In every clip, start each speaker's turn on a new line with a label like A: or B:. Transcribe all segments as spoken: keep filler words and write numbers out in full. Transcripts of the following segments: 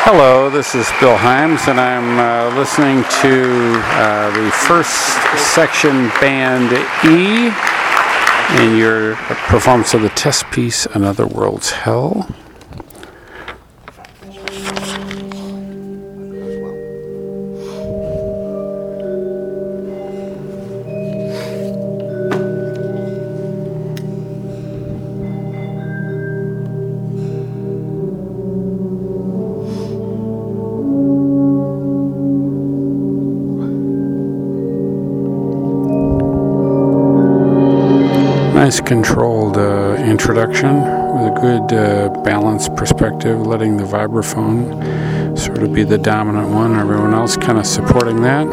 A: Hello, this is Bill Himes, and I'm uh, listening to uh, the first section, Band E, in your performance of the test piece, Another World's Hell. Nice controlled uh, introduction with a good uh, balanced perspective, letting the vibraphone sort of be the dominant one, everyone else kind of supporting that.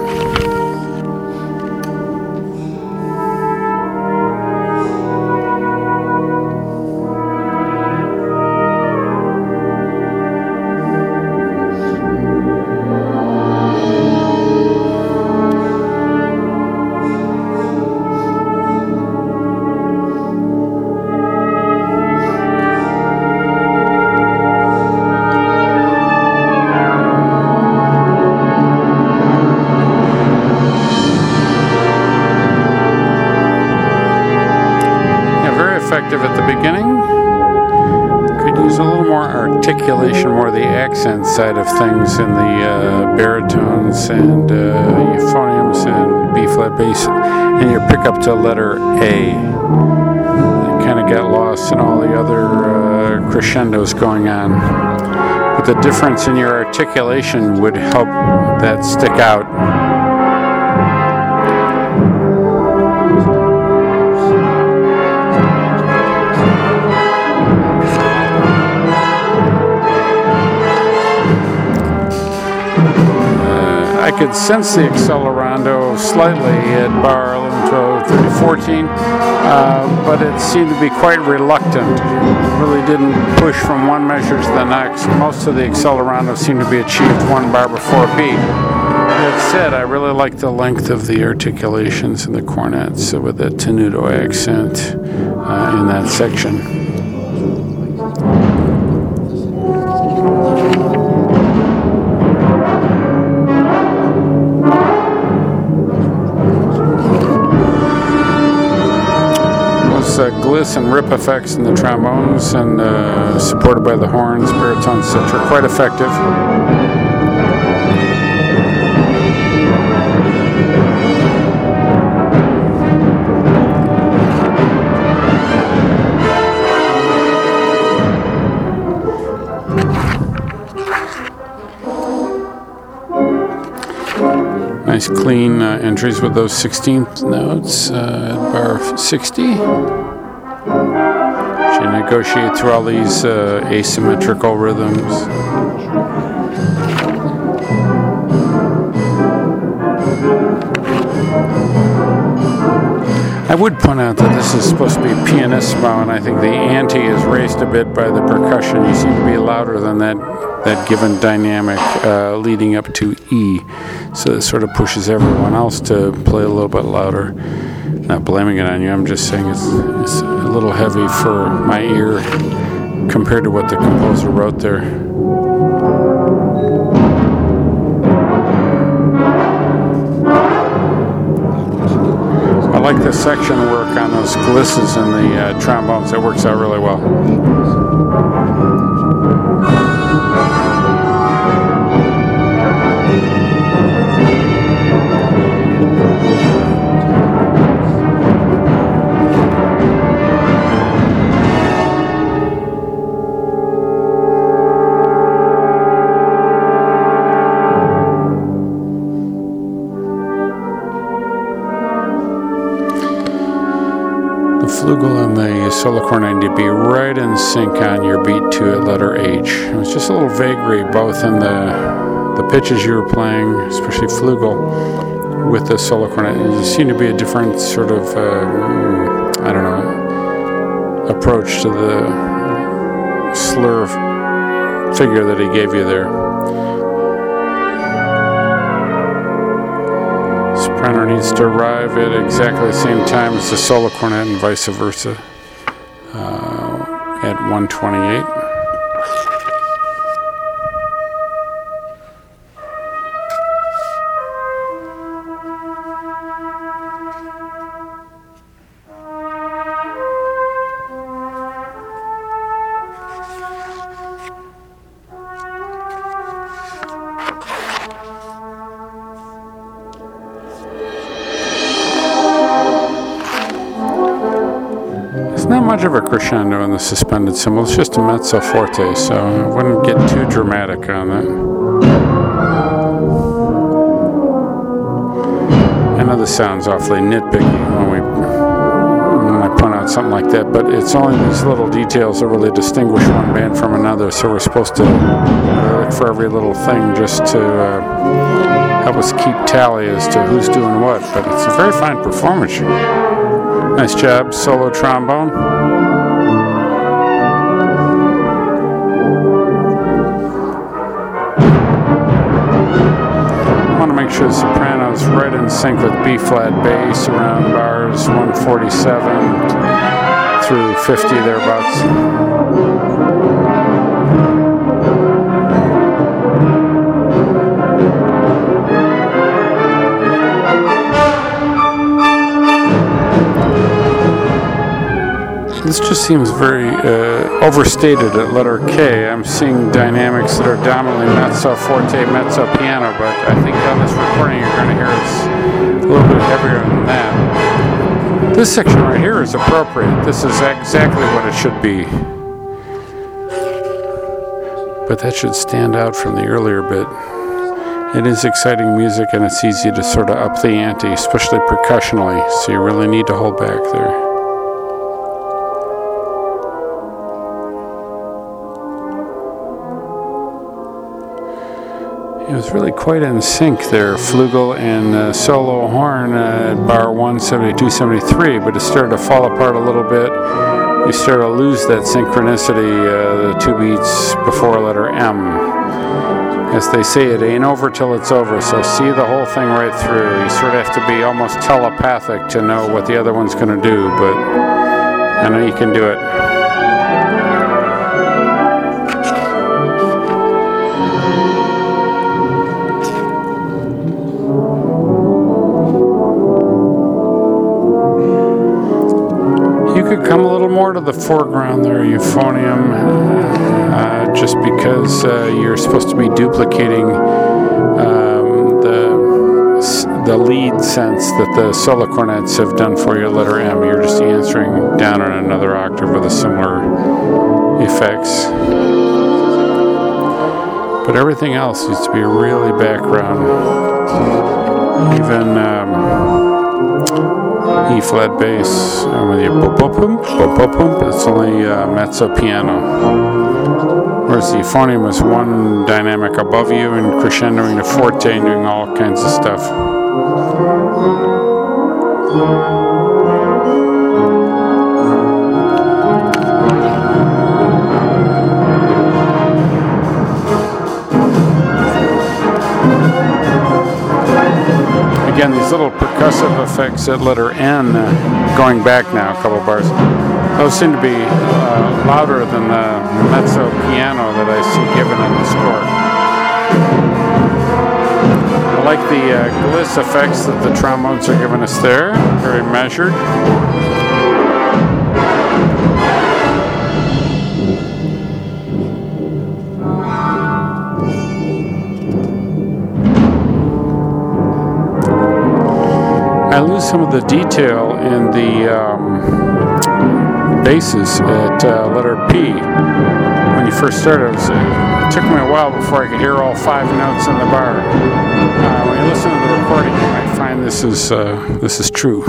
A: Effective at the beginning. Could use a little more articulation, more the accent side of things in the uh, baritones and uh, euphoniums and B flat bass, and your pickup to letter A. You kind of get lost in all the other uh, crescendos going on. But the difference in your articulation would help that stick out. I could sense the accelerando slightly at bar eleven, twelve, thirteen, fourteen, uh, but it seemed to be quite reluctant. It really didn't push from one measure to the next. Most of the accelerando seemed to be achieved one bar before beat. That said, I really like the length of the articulations and the cornets with that tenuto accent uh, in that section. Uh, gliss and rip effects in the trombones and uh, supported by the horns, baritones, et cetera. Quite effective. Nice clean uh, entries with those sixteenth notes uh, at bar sixty. She negotiate through all these uh, asymmetrical rhythms. I would point out that this is supposed to be pianissimo, and I think the ante is raised a bit by the percussion. You seem to be louder than that that given dynamic uh, leading up to E. So it sort of pushes everyone else to play a little bit louder. Not blaming it on you, I'm just saying it's, it's a little heavy for my ear compared to what the composer wrote there. I like the section work on those glisses and the uh, trombones. It works out really well. Flugel and the solo cornet need to be right in sync on your beat to at letter H. It was just a little vagary both in the the pitches you were playing, especially flugel, with the solo cornet. It seemed to be a different sort of, uh, I don't know, approach to the slur figure that he gave you there. Soprano needs to arrive at exactly the same time as the solo cornet and vice versa uh, at one twenty-eight. much of a crescendo in the suspended cymbal. It's just a mezzo forte, so I wouldn't get too dramatic on that. I know this sounds awfully nitpicky when we when I point out something like that, but it's only these little details that really distinguish one band from another, so we're supposed to look for every little thing just to uh, help us keep tally as to who's doing what, but it's a very fine performance. Nice job, solo trombone. I want to make sure the soprano's right in sync with B-flat bass around bars one forty-seven through fifty thereabouts. This just seems very uh, overstated at letter K. I'm seeing dynamics that are dominantly mezzo forte, mezzo piano, but I think on this recording you're going to hear it's a little bit heavier than that. This section right here is appropriate. This is exactly what it should be. But that should stand out from the earlier bit. It is exciting music and it's easy to sort of up the ante, especially percussionally, so you really need to hold back there. It was really quite in sync there, flugel and uh, solo horn uh, at bar one seventy-two seventy-three, but it started to fall apart a little bit. You start to lose that synchronicity, uh, the two beats before letter M. As they say, it ain't over till it's over, so see the whole thing right through. You sort of have to be almost telepathic to know what the other one's going to do, but I know you can do it. Could come a little more to the foreground there, euphonium, uh, just because uh, you're supposed to be duplicating um, the the lead sense that the solo cornets have done for your letter M. You're just answering down on another octave with a similar effects. But everything else needs to be really background. Even um, E flat bass uh, with your pop pop pump, pop pop pump. It's only uh, mezzo piano. Whereas the euphonium is one dynamic above you and crescendoing to forte and doing all kinds of stuff. Again, these little percussive effects at letter N, uh, going back now a couple bars, those seem to be uh, louder than the mezzo piano that I see given in the score. I like the uh, gliss effects that the trombones are giving us there, very measured. I lose some of the detail in the um, basses at uh, letter P. When you first started, it, was, uh, it took me a while before I could hear all five notes in the bar. Uh, when you listen to the recording, you might find this is uh, this is true.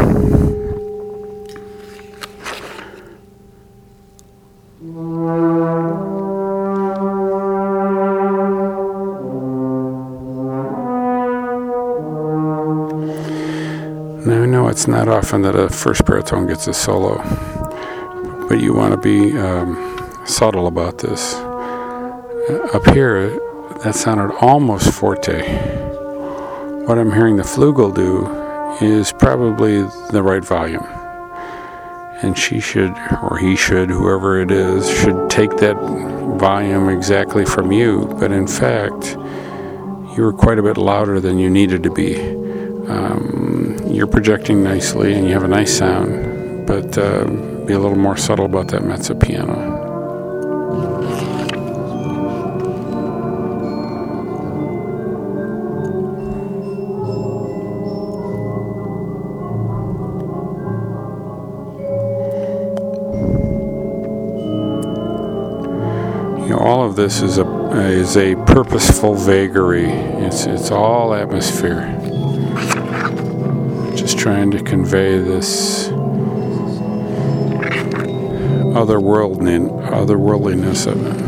A: Now I know it's not often that a first baritone gets a solo, but you want to be um, subtle about this. Up here, that sounded almost forte. What I'm hearing the flugel do is probably the right volume. And she should, or he should, whoever it is, should take that volume exactly from you. But in fact, you were quite a bit louder than you needed to be. Um, you're projecting nicely and you have a nice sound, but uh, be a little more subtle about that mezzo piano. this is a is a purposeful vagary. It's it's all atmosphere. Just trying to convey this otherworldly otherworldliness of it.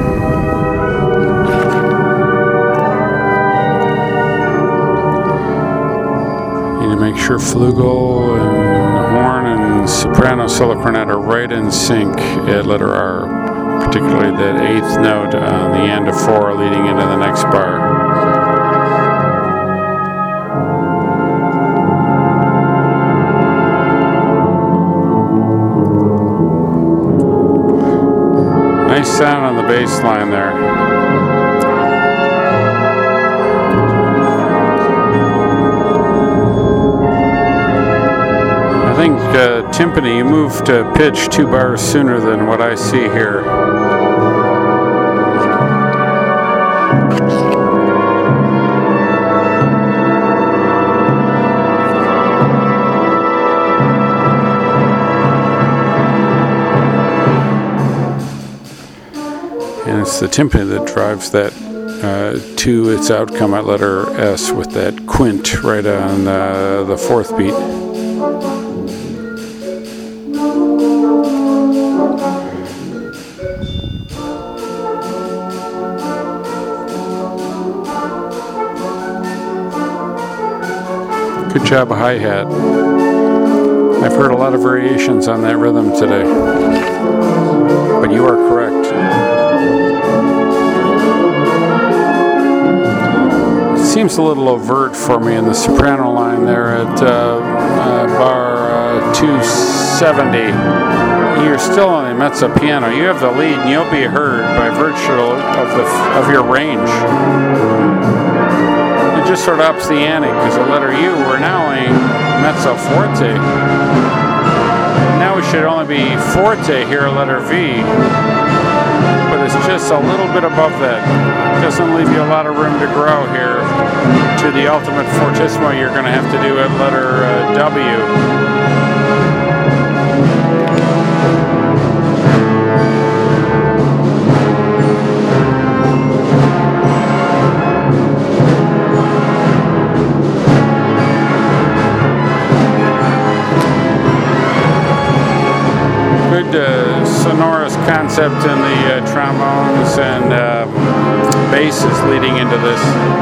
A: Need to make sure flugel and horn and soprano solo cornet are right in sync at letter R, particularly that eighth note on the end of four leading into the next bar. Nice sound on the bass line there. I think uh, timpani, you moved to pitch two bars sooner than what I see here. And it's the timpani that drives that uh, to its outcome at letter S with that quint right on uh, the fourth beat. Good job, hi-hat. I've heard a lot of variations on that rhythm today, but you are correct. It seems a little overt for me in the soprano line there at uh, uh, bar uh, two seventy. You're still on the mezzo piano. You have the lead, and you'll be heard by virtue of the of your range. It just sort of ups the ante because at letter U we're now playing mezzo forte. Now we should only be forte here at letter V, but it's just a little bit above that. Doesn't leave you a lot of room to grow here to the ultimate fortissimo you're going to have to do at letter uh, W. Good uh, sonorous concept in the uh, trombones and uh, basses leading into this.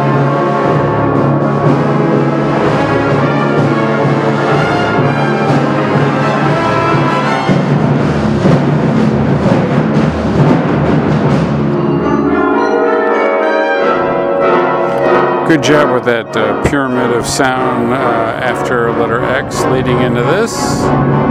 A: Good job with that uh, pyramid of sound uh, after letter X leading into this.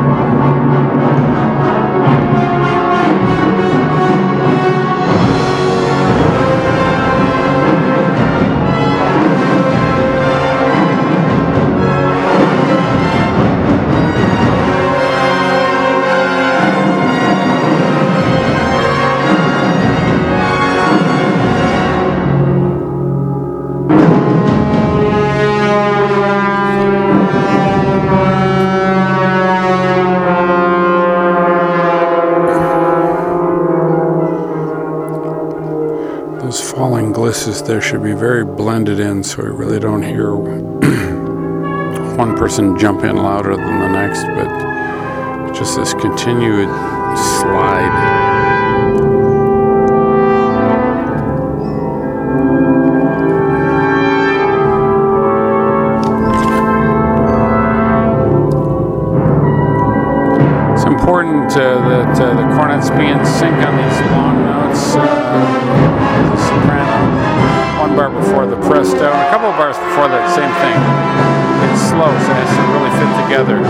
A: Those falling glisses there should be very blended in so we really don't hear one person jump in louder than the next, but just this continued slide. It's important uh, that uh, the cornets be in sync on these long notes. Uh, the soprano, one bar before the presto, and a couple of bars before that, same thing. It's slow, so it has to really fit together.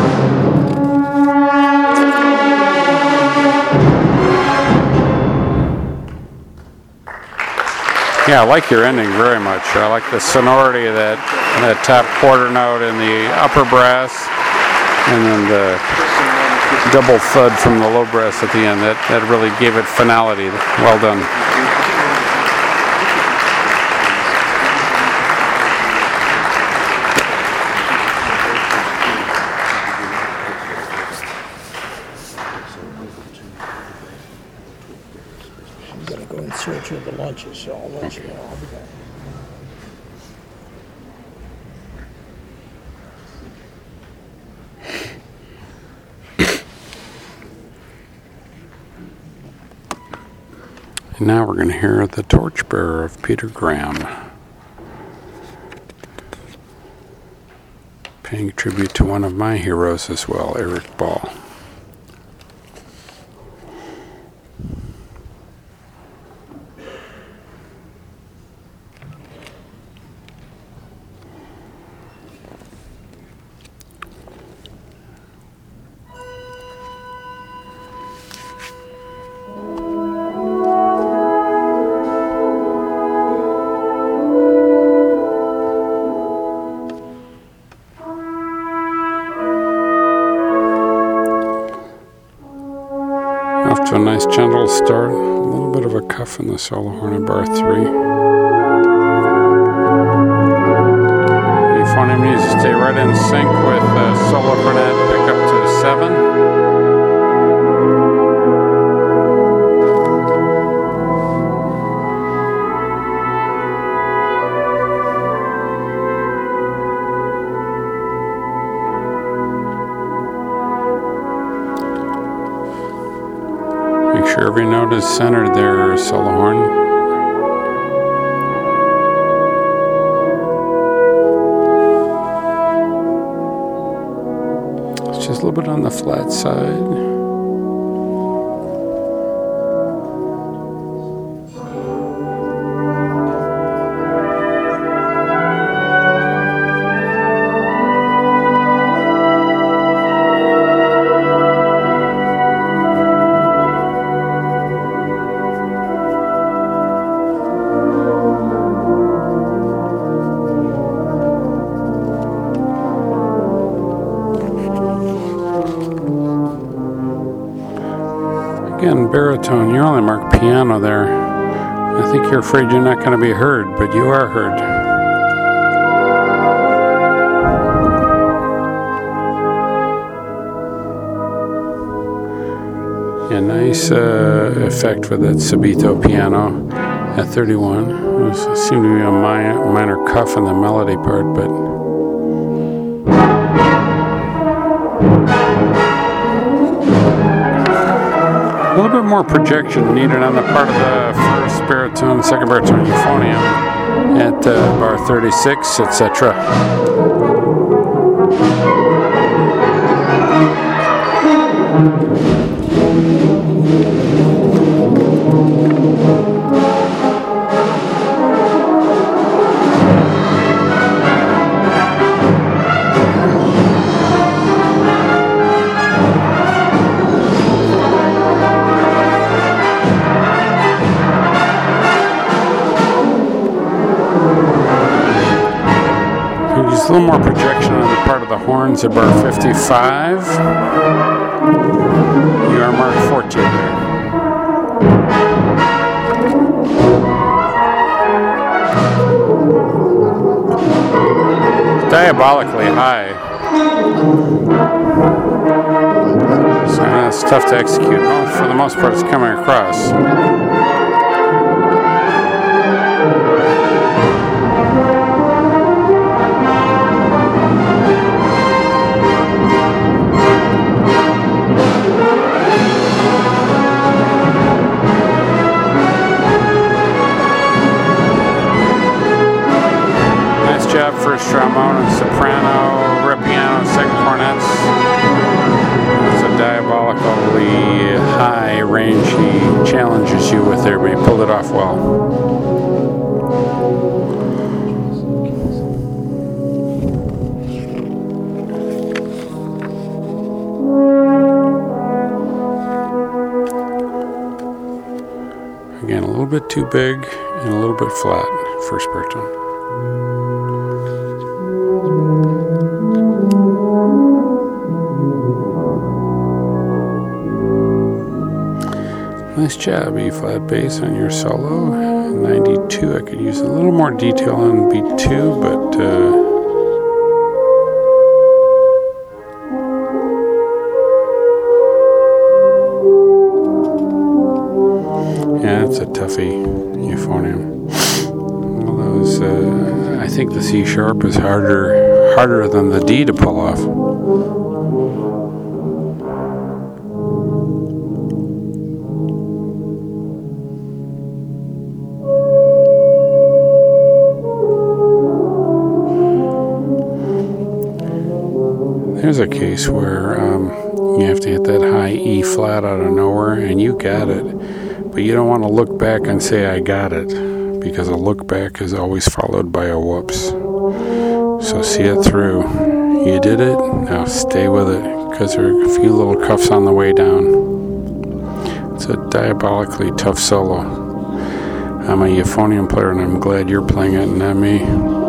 A: Yeah, I like your ending very much. I like the sonority of that, that top quarter note in the upper brass, and then the double thud from the low brass at the end. That, that really gave it finality. Well done.
B: I'm gonna go insert to lunches, so I'll let you know. I'll be back.
A: And now we're going to hear the Torchbearer of Peter Graham, paying tribute to one of my heroes as well, Eric Ball. Off to a nice gentle start, a little bit of a cuff in the solo horn in bar three. Euphonium needs to stay right in sync with uh, solo cornet pick up to seven. Make sure every note is centered there, solo horn. It's just a little bit on the flat side. Again, baritone, you only mark piano there. I think you're afraid you're not going to be heard, but you are heard. Yeah, nice uh, effect with that Subito piano at thirty-one. It seemed to be a mi- minor cuff in the melody part, but a little bit more projection needed on the part of the first baritone, second baritone euphonium at uh, bar thirty-six, et cetera. A little more projection on the part of the horns at bar fifty-five. You are marked fourteen there. Diabolically high. So it's tough to execute. Well, for the most part, it's coming across. Job first trombone and soprano, ripiano, second cornets. It's a diabolically high range he challenges you with there, but he pulled it off well. Again, a little bit too big and a little bit flat, first baritone. Nice job, E flat bass on your solo. ninety-two, I could use a little more detail on beat two, but uh, yeah, it's a toughie euphonium. euphonium. Well, those, uh, I think the C sharp is harder, harder than the D to pull off. There's a case where um, you have to hit that high E flat out of nowhere, and you got it. But you don't want to look back and say, I got it, because a look back is always followed by a whoops. So see it through. You did it, now stay with it, because there are a few little cuffs on the way down. It's a diabolically tough solo. I'm a euphonium player, and I'm glad you're playing it, not me.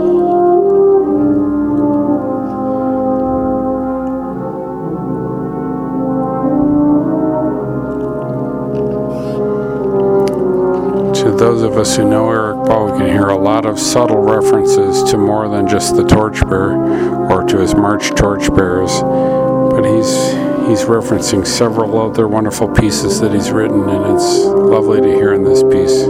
A: To those of us who know Eric Ball, we can hear a lot of subtle references to more than just the torchbearer or to his March torchbearers, but he's he's referencing several other wonderful pieces that he's written, and it's lovely to hear in this piece.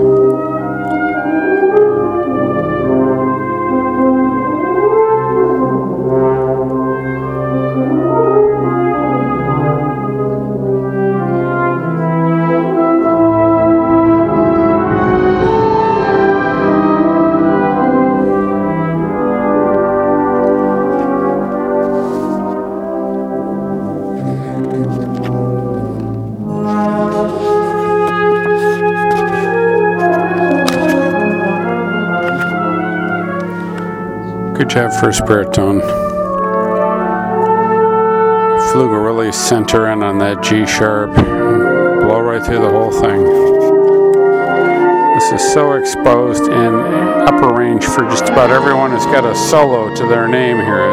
A: Good job, first baritone. Flugel really center in on that G sharp. Blow right through the whole thing. This is so exposed in upper range for just about everyone who's got a solo to their name here.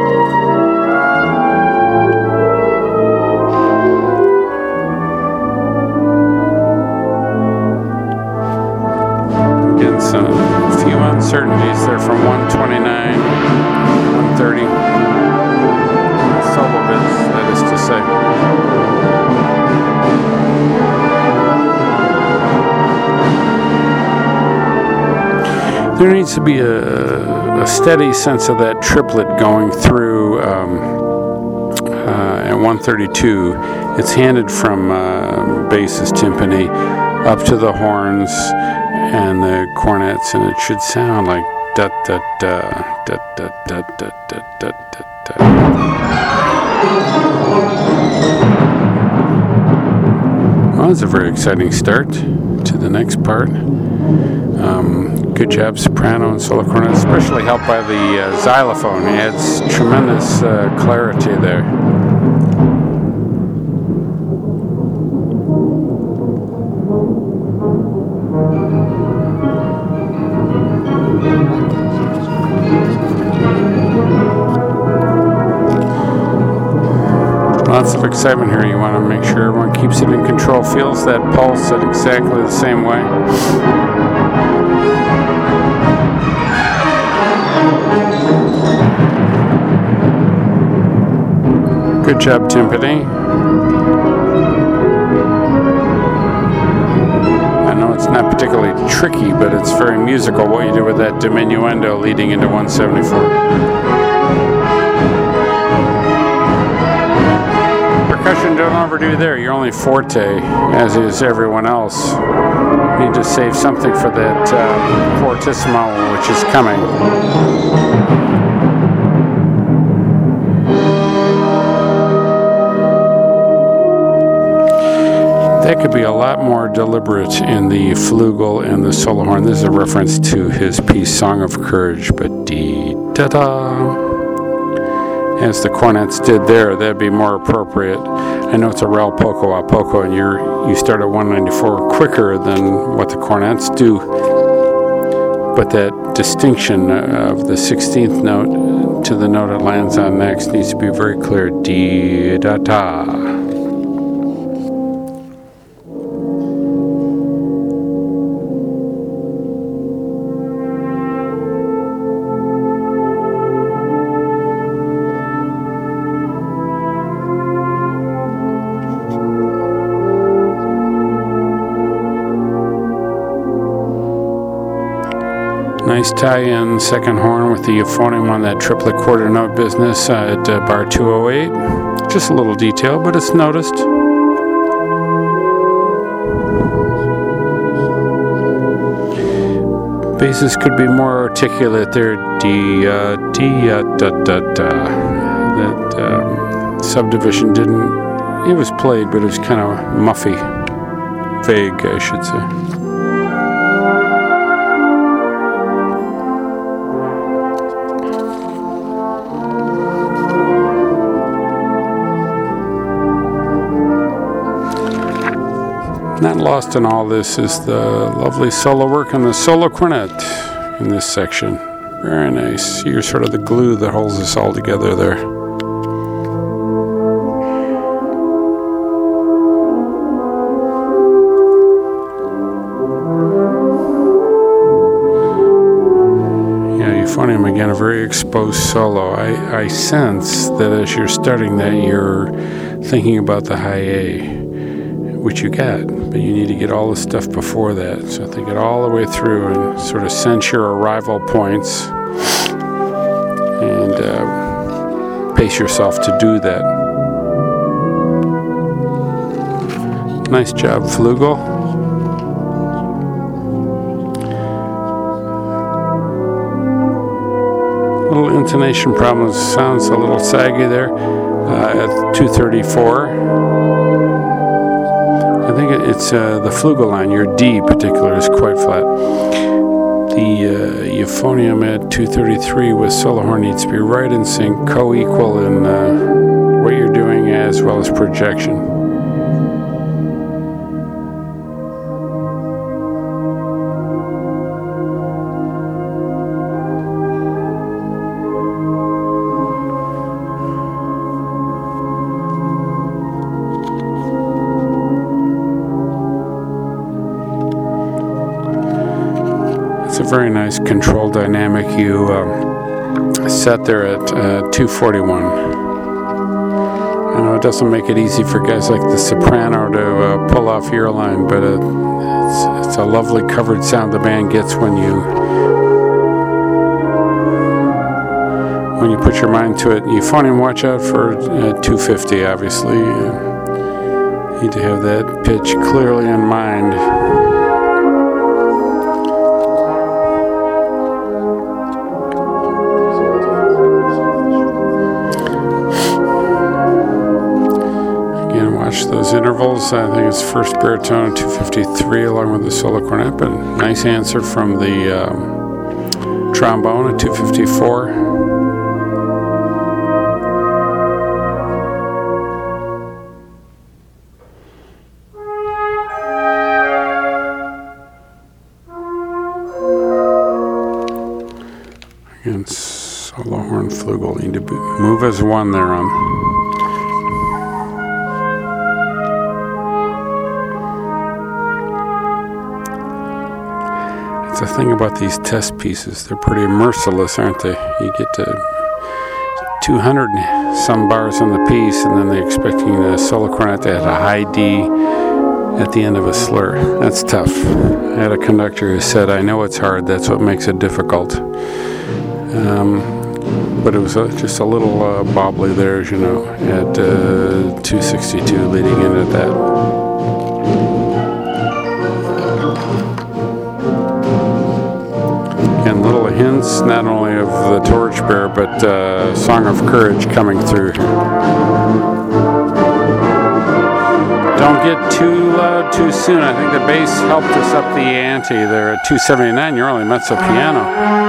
A: Again, some few uncertainties there from one twenty-nine, one thirty. Solo bits, that is to say. There needs to be a, a steady sense of that triplet going through um, uh, at one thirty-two. It's handed from uh, bass's timpani up to the horns and the cornets, and it should sound like da da da da da da da da da da. Well, that's a very exciting start to the next part. Um, good job, soprano and solo cornet, especially helped by the uh, xylophone. It adds tremendous uh, clarity there. Lots of excitement here. You want to make sure everyone keeps it in control, feels that pulse at exactly the same way. Good job, timpani. I know it's not particularly tricky, but it's very musical what you do with that diminuendo leading into one seventy-four. Percussion, don't overdo there. You're only forte, as is everyone else. You need to save something for that uh, fortissimo, which is coming. That could be a lot more deliberate in the flugel and the solo horn. This is a reference to his piece, Song of Courage, but dee-da-da. As the cornets did there, that'd be more appropriate. I know it's a rel poco a poco, and you're you start at one ninety-four quicker than what the cornets do. But that distinction of the sixteenth note to the note it lands on next needs to be very clear. Dee da da. Nice tie-in second horn with the euphonium on that triplet quarter note business uh, at uh, bar two oh eight. Just a little detail, but it's noticed. Basses could be more articulate there. D, uh, D, uh, da, da, da. That um, subdivision didn't, it was played, but it was kind of muffy. Vague, I should say. Not lost in all this is the lovely solo work on the solo cornet in this section. Very nice. You're sort of the glue that holds us all together there. Yeah, euphonium again, a very exposed solo. I, I sense that as you're starting that, you're thinking about the high A, which you got, but you need to get all the stuff before that. So think it all the way through and sort of sense your arrival points and uh, pace yourself to do that. Nice job, Flugel. Little intonation problems, sounds a little saggy there uh, at two thirty-four. I think it's uh, the Flugel line, your D particular is quite flat. The uh, euphonium at two thirty-three with solo horn needs to be right in sync, co-equal in uh, what you're doing as well as projection. It's a very nice control dynamic you um, set there at uh, two forty-one. I know it doesn't make it easy for guys like the soprano to uh, pull off your line, but uh, it's, it's a lovely covered sound the band gets when you when you put your mind to it. Euphonium, watch out for uh, two fifty, obviously. Uh, need to have that pitch clearly in mind. Watch those intervals. I think it's first baritone at two fifty-three along with the solo cornet, but nice answer from the um, trombone at two fifty-four. Again, solo horn Flugel. Need to move as one there on. The thing about these test pieces, they're pretty merciless, aren't they? You get to two hundred some bars on the piece, and then they're expecting the solo cornet to have a high D at the end of a slur. That's tough. I had a conductor who said, I know it's hard, that's what makes it difficult. Um, but it was uh, just a little uh, bobbly there, as you know, at uh, two sixty-two leading into that. And little hints, not only of the Torchbearer, but uh, Song of Courage coming through. Don't get too loud too soon. I think the bass helped us up the ante there at two seventy-nine. You're only mezzo piano.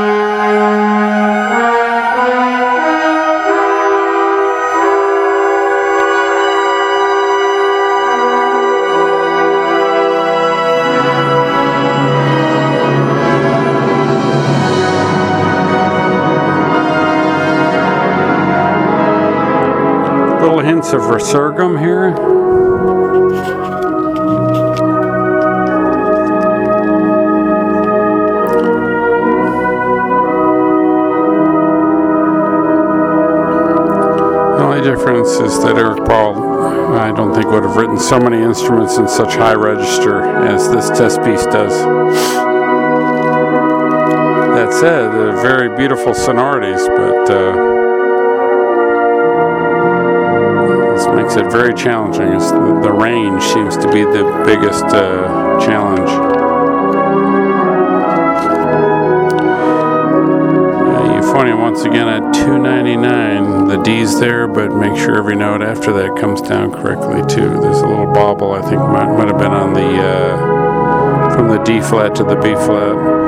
A: Little hints of resurgam here. The only difference is that Eric Paul, I don't think, would have written so many instruments in such high register as this test piece does. That that said, they're very beautiful sonorities, but uh, this makes it very challenging. It's the, the range seems to be the biggest uh, challenge. Uh, euphonium once again at two ninety-nine. The D's there, but make sure every note after that comes down correctly too. There's a little bobble, I think might, might have been on the uh, from the D flat to the B flat.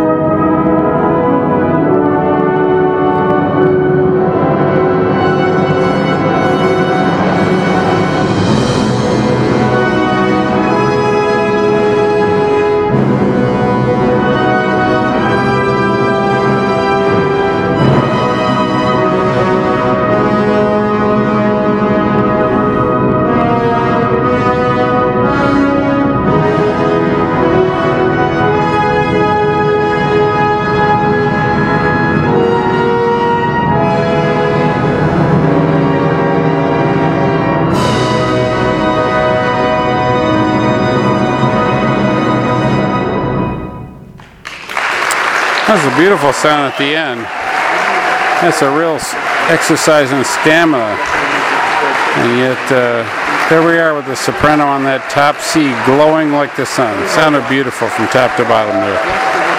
A: That's a beautiful sound at the end. That's a real exercise in stamina. And yet, uh, there we are with the soprano on that top C glowing like the sun. It sounded beautiful from top to bottom there.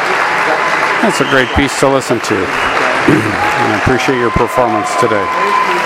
A: That's a great piece to listen to. And I appreciate your performance today.